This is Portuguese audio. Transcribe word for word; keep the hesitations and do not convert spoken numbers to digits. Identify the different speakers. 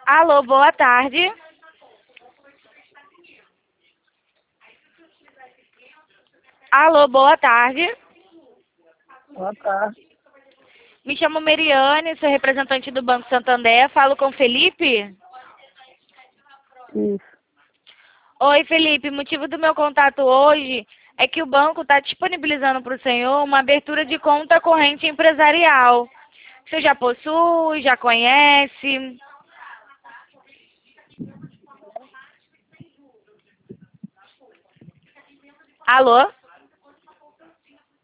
Speaker 1: Alô, boa tarde. Alô, boa tarde.
Speaker 2: Boa tarde.
Speaker 1: Me chamo Meriane, sou representante do Banco Santander. Falo com Felipe?
Speaker 2: Isso.
Speaker 1: Oi, Felipe. O motivo do meu contato hoje é que o banco está disponibilizando para o senhor uma abertura de conta corrente empresarial. O senhor já possui, já conhece? Alô?